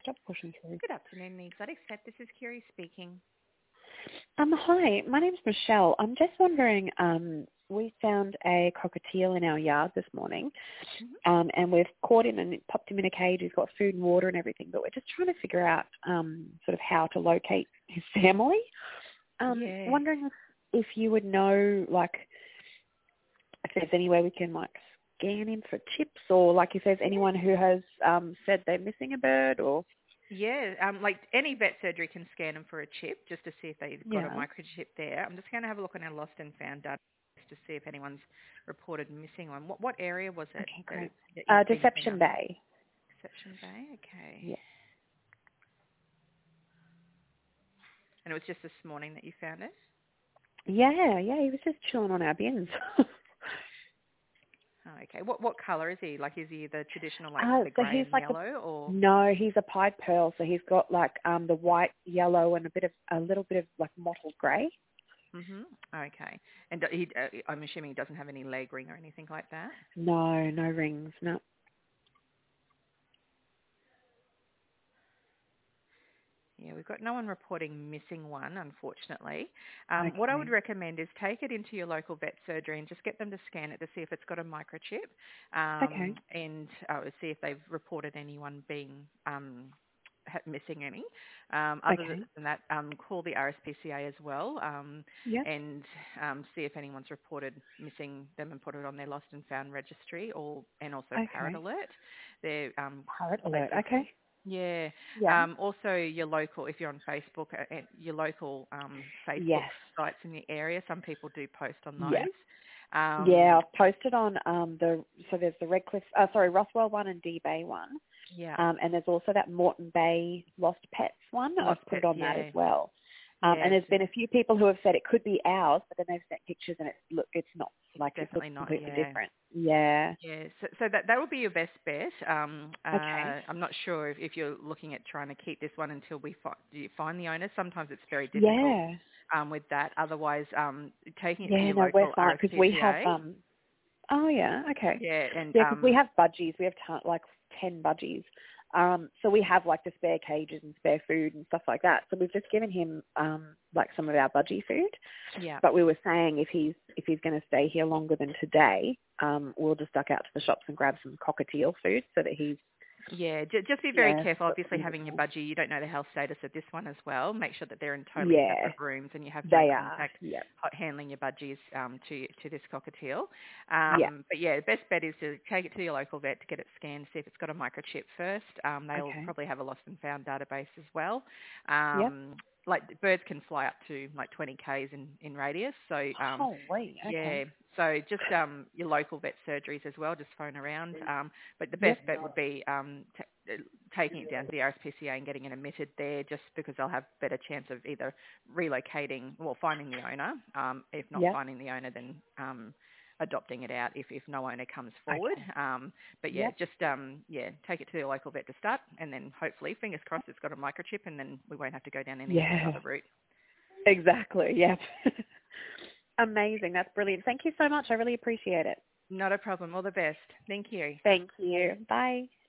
Stop pushing through. Good afternoon, the Exotic Set. This is Kiri speaking. Hi, my name's Michelle. I'm just wondering, we found a cockatiel in our yard this morning, and we've caught him and popped him in a cage. He's got food and water and everything, but we're just trying to figure out sort of how to locate his family. Wondering if you would know, like, if there's any way we can, like, scan him for chips, or, like, if there's anyone who has said they're missing a bird, or... Yeah, like any vet surgery can scan them for a chip just to see if they've got a microchip there. I'm just going to have a look on our lost and found data to see if anyone's reported missing one. What area was it? Okay, great. That Deception Bay. Deception Bay, okay. Yeah. And it was just this morning that you found it? Yeah, he was just chilling on our bins. Oh, okay. What colour is he? Like, is he the traditional, like the so grey he's and like yellow, or? No, he's a pied pearl, so he's got like the white, yellow, and a little bit of like mottled grey. Mhm. Okay. And I'm assuming he doesn't have any leg ring or anything like that. No rings, no. Yeah, we've got no one reporting missing one, unfortunately. Okay. What I would recommend is take it into your local vet surgery and just get them to scan it to see if it's got a microchip, Okay. and see if they've reported anyone being missing any. Other Okay. than that, call the RSPCA as well, Yeah. and see if anyone's reported missing them and put it on their lost and found registry, and also Parrot Okay. Alert. They're Parrot Alert. places. Okay. Yeah. Yeah. Also, your local, if you're on Facebook, your local Facebook Yes. sites in the area, some people do post on Yeah. those. Yeah, I've posted on there's the Roswell one and D Bay one. Yeah. And there's also that Moreton Bay Lost Pets one. Lost I've put it Pets, on that as well. Yeah, and there's been a few people who have said it could be ours, but then they've sent pictures and it's not. Like, it definitely looks not. completely Yeah. different. Yeah. Yeah, so that would be your best bet. Okay. I'm not sure if you're looking at trying to keep this one until do you find the owner. Sometimes it's very difficult Yeah. with that. Otherwise, taking it to Yeah, your no, we're local fine because we have, RSPCA. oh yeah, okay. Yeah, and Yeah, because we have budgies. We have like 10 budgies. So we have like the spare cages and spare food and stuff like that. So we've just given him like some of our budgie food. yeah. But we were saying if he's going to stay here longer than today, we'll just duck out to the shops and grab some cockatiel food so that he's Yeah, just be very careful. Obviously, having your budgie, you don't know the health status of this one as well. Make sure that they're in totally separate rooms and you have no they are. contact Yep. handling your budgies to this cockatiel. Yeah. But yeah, the best bet is to take it to your local vet to get it scanned, see if it's got a microchip first. They'll Okay. probably have a lost and found database as well. Yep. Like birds can fly up to like 20 k's in radius, so Holy. yeah. Okay. So just your local vet surgeries as well. Just phone around. But the best bet would be taking it down to the RSPCA and getting it admitted there, just because they'll have better chance of either relocating, well, finding the owner. If not finding the owner, then adopting it out if no owner comes forward. Okay. But yeah, just take it to the local vet to start, and then hopefully, fingers crossed, it's got a microchip, and then we won't have to go down any other route. Exactly. Yep. Amazing. That's brilliant. Thank you so much. I really appreciate it. Not a problem. All the best. Thank you. Thank you. Bye.